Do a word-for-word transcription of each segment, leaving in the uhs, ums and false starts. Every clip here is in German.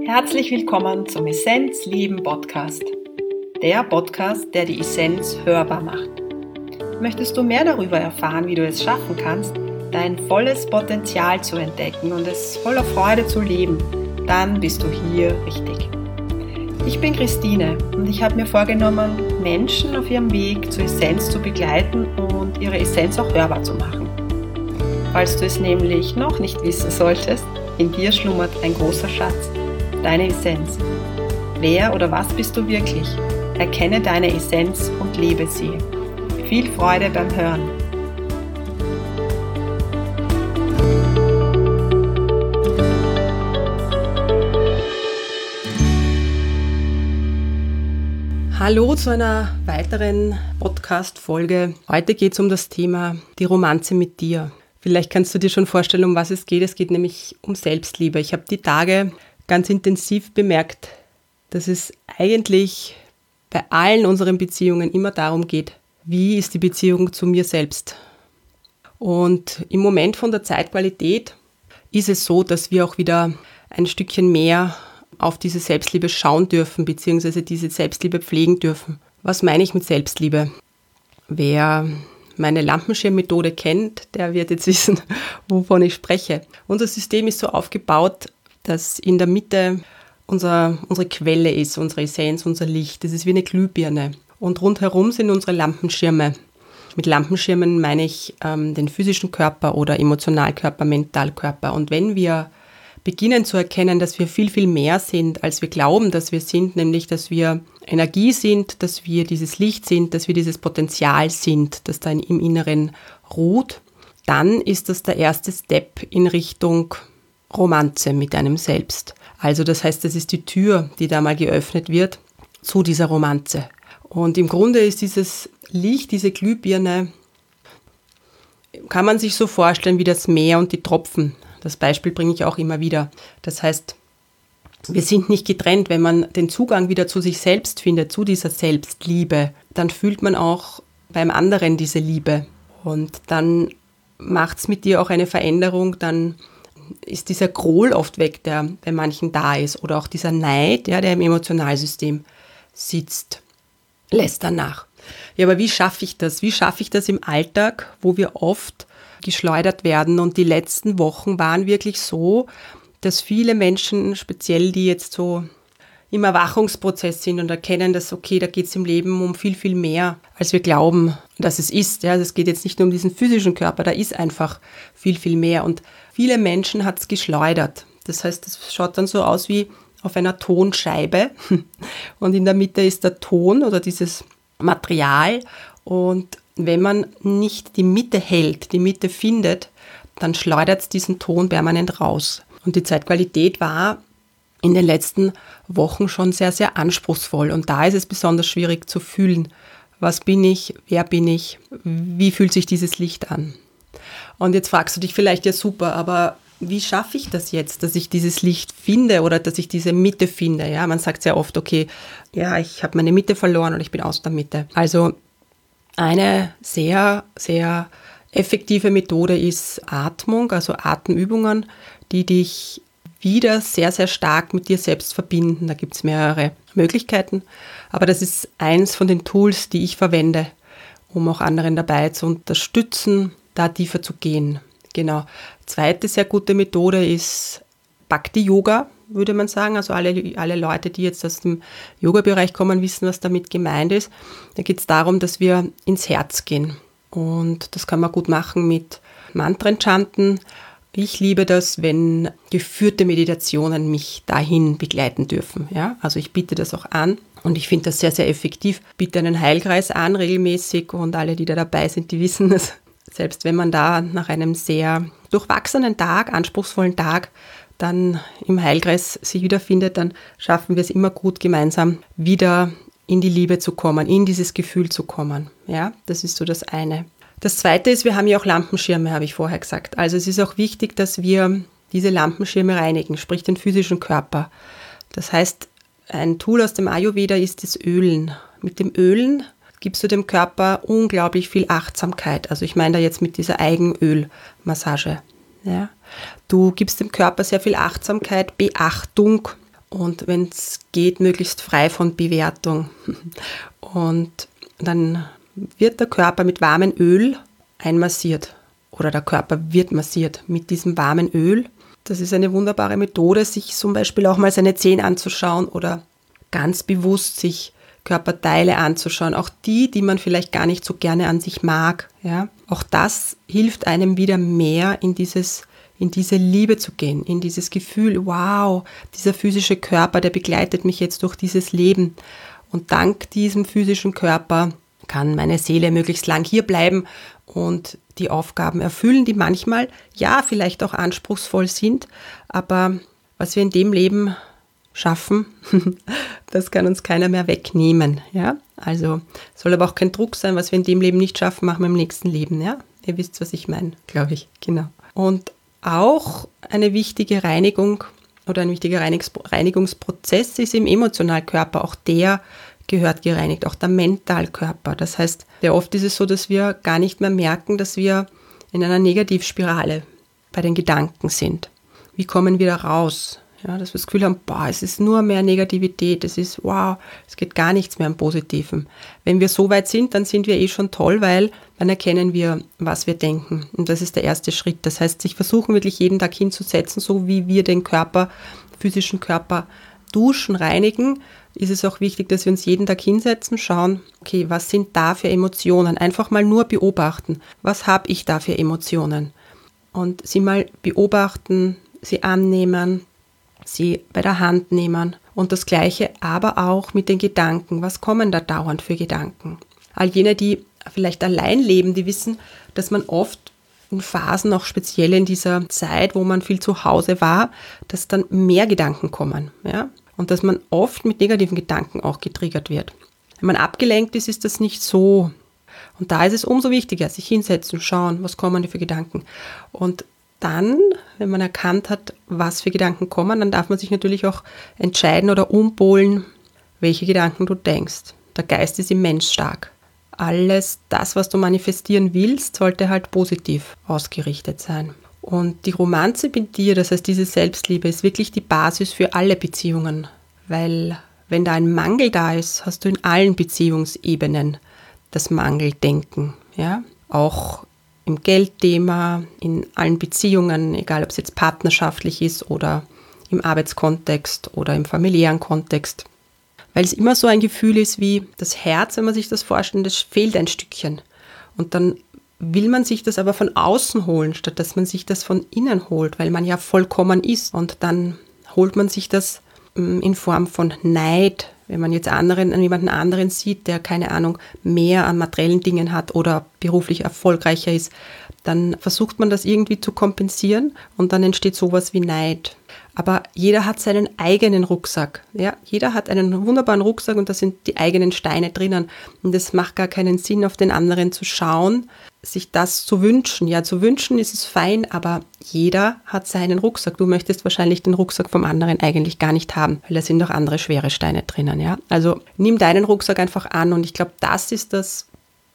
Herzlich willkommen zum Essenz Leben Podcast. Der Podcast, der die Essenz hörbar macht. Möchtest du mehr darüber erfahren, wie du es schaffen kannst, dein volles Potenzial zu entdecken und es voller Freude zu leben, dann bist du hier richtig. Ich bin Christine und ich habe mir vorgenommen, Menschen auf ihrem Weg zur Essenz zu begleiten und ihre Essenz auch hörbar zu machen. Falls du es nämlich noch nicht wissen solltest, in dir schlummert ein großer Schatz, deine Essenz. Wer oder was bist du wirklich? Erkenne deine Essenz und lebe sie. Viel Freude beim Hören. Hallo zu einer weiteren Podcast-Folge. Heute geht es um das Thema die Romanze mit dir. Vielleicht kannst du dir schon vorstellen, um was es geht. Es geht nämlich um Selbstliebe. Ich habe die Tage ganz intensiv bemerkt, dass es eigentlich bei allen unseren Beziehungen immer darum geht, wie ist die Beziehung zu mir selbst. Und im Moment von der Zeitqualität ist es so, dass wir auch wieder ein Stückchen mehr auf diese Selbstliebe schauen dürfen, beziehungsweise diese Selbstliebe pflegen dürfen. Was meine ich mit Selbstliebe? Wer meine Lampenschirmmethode kennt, der wird jetzt wissen, wovon ich spreche. Unser System ist so aufgebaut, dass in der Mitte unser, unsere Quelle ist, unsere Essenz, unser Licht. Das ist wie eine Glühbirne. Und rundherum sind unsere Lampenschirme. Mit Lampenschirmen meine ich ähm, den physischen Körper oder Emotionalkörper, Mentalkörper. Und wenn wir beginnen zu erkennen, dass wir viel, viel mehr sind, als wir glauben, dass wir sind, nämlich, dass wir Energie sind, dass wir dieses Licht sind, dass wir dieses Potenzial sind, das da im Inneren ruht, dann ist das der erste Step in Richtung Romanze mit einem selbst. Also das heißt, das ist die Tür, die da mal geöffnet wird zu dieser Romanze. Und im Grunde ist dieses Licht, diese Glühbirne, kann man sich so vorstellen wie das Meer und die Tropfen. Das Beispiel bringe ich auch immer wieder. Das heißt, wir sind nicht getrennt. Wenn man den Zugang wieder zu sich selbst findet, zu dieser Selbstliebe, dann fühlt man auch beim anderen diese Liebe. Und dann macht es mit dir auch eine Veränderung, dann ist dieser Groll oft weg, der bei manchen da ist. Oder auch dieser Neid, ja, der im Emotionalsystem sitzt, lässt dann nach. Ja, aber wie schaffe ich das? Wie schaffe ich das im Alltag, wo wir oft geschleudert werden? Und die letzten Wochen waren wirklich so, dass viele Menschen, speziell die jetzt so im Erwachungsprozess sind und erkennen, dass okay, da geht es im Leben um viel, viel mehr, als wir glauben, dass es ist. Ja, es geht jetzt nicht nur um diesen physischen Körper, da ist einfach viel, viel mehr. Und viele Menschen hat es geschleudert. Das heißt, es schaut dann so aus wie auf einer Tonscheibe und in der Mitte ist der Ton oder dieses Material. Und wenn man nicht die Mitte hält, die Mitte findet, dann schleudert es diesen Ton permanent raus. Und die Zeitqualität war in den letzten Wochen schon sehr, sehr anspruchsvoll. Und da ist es besonders schwierig zu fühlen, was bin ich, wer bin ich, wie fühlt sich dieses Licht an. Und jetzt fragst du dich vielleicht, ja super, aber wie schaffe ich das jetzt, dass ich dieses Licht finde oder dass ich diese Mitte finde? Ja, man sagt sehr oft, okay, ja, ich habe meine Mitte verloren und ich bin aus der Mitte. Also eine sehr, sehr effektive Methode ist Atmung, also Atemübungen, die dich wieder sehr, sehr stark mit dir selbst verbinden. Da gibt es mehrere Möglichkeiten, aber das ist eins von den Tools, die ich verwende, um auch anderen dabei zu unterstützen, da tiefer zu gehen. Genau. Zweite sehr gute Methode ist Bhakti-Yoga, würde man sagen. Also alle, alle Leute, die jetzt aus dem Yoga-Bereich kommen, wissen, was damit gemeint ist. Da geht es darum, dass wir ins Herz gehen. Und das kann man gut machen mit Mantren chanten. Ich liebe das, wenn geführte Meditationen mich dahin begleiten dürfen. Ja? Also ich biete das auch an und ich finde das sehr, sehr effektiv. Biete einen Heilkreis an regelmäßig und alle, die da dabei sind, die wissen das. Selbst wenn man da nach einem sehr durchwachsenen Tag, anspruchsvollen Tag, dann im Heilkreis sich wiederfindet, dann schaffen wir es immer gut, gemeinsam wieder in die Liebe zu kommen, in dieses Gefühl zu kommen. Ja, das ist so das eine. Das zweite ist, wir haben ja auch Lampenschirme, habe ich vorher gesagt. Also es ist auch wichtig, dass wir diese Lampenschirme reinigen, sprich den physischen Körper. Das heißt, ein Tool aus dem Ayurveda ist das Ölen. Mit dem Ölen gibst du dem Körper unglaublich viel Achtsamkeit. Also ich meine da jetzt mit dieser Eigenölmassage. Ja. Du gibst dem Körper sehr viel Achtsamkeit, Beachtung und wenn es geht, möglichst frei von Bewertung. Und dann wird der Körper mit warmem Öl einmassiert oder der Körper wird massiert mit diesem warmen Öl. Das ist eine wunderbare Methode, sich zum Beispiel auch mal seine Zehen anzuschauen oder ganz bewusst sich Körperteile anzuschauen, auch die, die man vielleicht gar nicht so gerne an sich mag. Ja? Auch das hilft einem wieder mehr in dieses, in diese Liebe zu gehen, in dieses Gefühl, wow, dieser physische Körper, der begleitet mich jetzt durch dieses Leben. Und dank diesem physischen Körper kann meine Seele möglichst lang hier bleiben und die Aufgaben erfüllen, die manchmal, ja, vielleicht auch anspruchsvoll sind, aber was wir in dem Leben schaffen, das kann uns keiner mehr wegnehmen. Ja? Also soll aber auch kein Druck sein, was wir in dem Leben nicht schaffen, machen wir im nächsten Leben. Ja? Ihr wisst, was ich meine, glaube ich. Genau. Und auch eine wichtige Reinigung oder ein wichtiger Reinigungsprozess ist im Emotionalkörper. Auch der gehört gereinigt, auch der Mentalkörper. Das heißt, sehr oft ist es so, dass wir gar nicht mehr merken, dass wir in einer Negativspirale bei den Gedanken sind. Wie kommen wir da raus? Ja, dass wir das Gefühl haben, boah, es ist nur mehr Negativität, es ist, wow, es geht gar nichts mehr am Positiven. Wenn wir so weit sind, dann sind wir eh schon toll, weil dann erkennen wir, was wir denken. Und das ist der erste Schritt. Das heißt, sich versuchen wirklich jeden Tag hinzusetzen, so wie wir den Körper, physischen Körper duschen, reinigen, ist es auch wichtig, dass wir uns jeden Tag hinsetzen, schauen, okay, was sind da für Emotionen? Einfach mal nur beobachten. Was habe ich da für Emotionen? Und sie mal beobachten, sie annehmen, sie bei der Hand nehmen und das Gleiche aber auch mit den Gedanken. Was kommen da dauernd für Gedanken? All jene, die vielleicht allein leben, die wissen, dass man oft in Phasen, auch speziell in dieser Zeit, wo man viel zu Hause war, dass dann mehr Gedanken kommen. Ja? Und dass man oft mit negativen Gedanken auch getriggert wird. Wenn man abgelenkt ist, ist das nicht so. Und da ist es umso wichtiger, sich hinsetzen, schauen, was kommen da für Gedanken. Und dann, wenn man erkannt hat, was für Gedanken kommen, dann darf man sich natürlich auch entscheiden oder umpolen, welche Gedanken du denkst. Der Geist ist immens stark. Alles das, was du manifestieren willst, sollte halt positiv ausgerichtet sein. Und die Romanze mit dir, das heißt diese Selbstliebe, ist wirklich die Basis für alle Beziehungen. Weil wenn da ein Mangel da ist, hast du in allen Beziehungsebenen das Mangeldenken. Ja? Auch im Geldthema, in allen Beziehungen, egal ob es jetzt partnerschaftlich ist oder im Arbeitskontext oder im familiären Kontext. Weil es immer so ein Gefühl ist wie das Herz, wenn man sich das vorstellt, das fehlt ein Stückchen. Und dann will man sich das aber von außen holen, statt dass man sich das von innen holt, weil man ja vollkommen ist. Und dann holt man sich das in Form von Neid, wenn man jetzt anderen, an jemanden anderen sieht, der, keine Ahnung, mehr an materiellen Dingen hat oder beruflich erfolgreicher ist, dann versucht man das irgendwie zu kompensieren und dann entsteht sowas wie Neid. Aber jeder hat seinen eigenen Rucksack. Ja? Jeder hat einen wunderbaren Rucksack und da sind die eigenen Steine drinnen. Und es macht gar keinen Sinn, auf den anderen zu schauen, sich das zu wünschen. Ja, zu wünschen ist es fein, aber jeder hat seinen Rucksack. Du möchtest wahrscheinlich den Rucksack vom anderen eigentlich gar nicht haben, weil da sind auch andere schwere Steine drinnen. Ja? Also nimm deinen Rucksack einfach an und ich glaube, das ist das,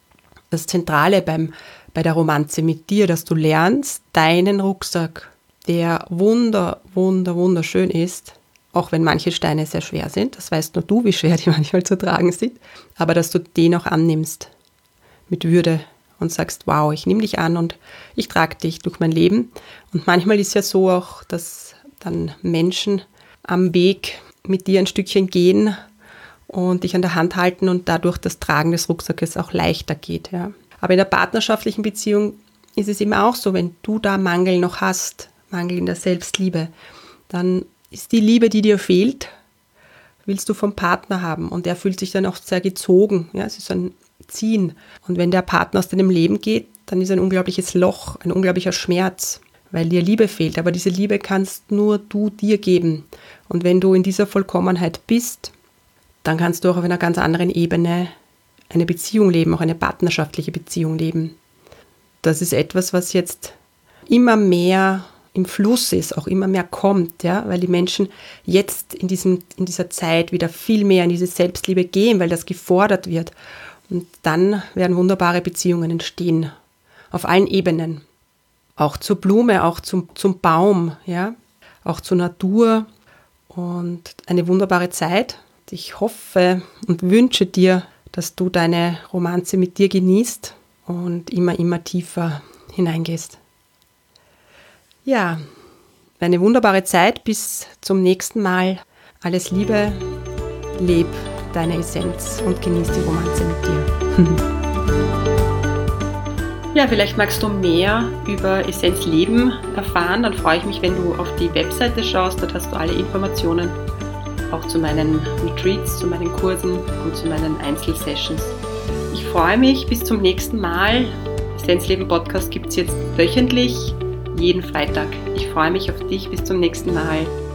das Zentrale beim, bei der Romanze mit dir, dass du lernst, deinen Rucksack, der wunder, wunder, wunderschön ist, auch wenn manche Steine sehr schwer sind, das weißt nur du, wie schwer die manchmal zu tragen sind, aber dass du den auch annimmst mit Würde und sagst, wow, ich nehme dich an und ich trage dich durch mein Leben. Und manchmal ist ja so auch, dass dann Menschen am Weg mit dir ein Stückchen gehen und dich an der Hand halten und dadurch das Tragen des Rucksackes auch leichter geht. Ja. Aber in der partnerschaftlichen Beziehung ist es eben auch so, wenn du da Mangel noch hast, Mangel in der Selbstliebe, dann ist die Liebe, die dir fehlt, willst du vom Partner haben und er fühlt sich dann auch sehr gezogen. Ja, es ist ein Ziehen. Und wenn der Partner aus deinem Leben geht, dann ist ein unglaubliches Loch, ein unglaublicher Schmerz, weil dir Liebe fehlt. Aber diese Liebe kannst nur du dir geben. Und wenn du in dieser Vollkommenheit bist, dann kannst du auch auf einer ganz anderen Ebene eine Beziehung leben, auch eine partnerschaftliche Beziehung leben. Das ist etwas, was jetzt immer mehr im Fluss ist, auch immer mehr kommt, ja, weil die Menschen jetzt in, diesem, in dieser Zeit wieder viel mehr in diese Selbstliebe gehen, weil das gefordert wird. Und dann werden wunderbare Beziehungen entstehen, auf allen Ebenen. Auch zur Blume, auch zum, zum Baum, ja, auch zur Natur und eine wunderbare Zeit. Ich hoffe und wünsche dir, dass du deine Romanze mit dir genießt und immer, immer tiefer hineingehst. Ja, eine wunderbare Zeit. Bis zum nächsten Mal. Alles Liebe, leb deine Essenz und genieß die Romanze mit dir. Ja, vielleicht magst du mehr über Essenz Leben erfahren. Dann freue ich mich, wenn du auf die Webseite schaust. Dort hast du alle Informationen, auch zu meinen Retreats, zu meinen Kursen und zu meinen Einzelsessions. Ich freue mich. Bis zum nächsten Mal. Essenz Leben Podcast gibt es jetzt wöchentlich, jeden Freitag. Ich freue mich auf dich. Bis zum nächsten Mal.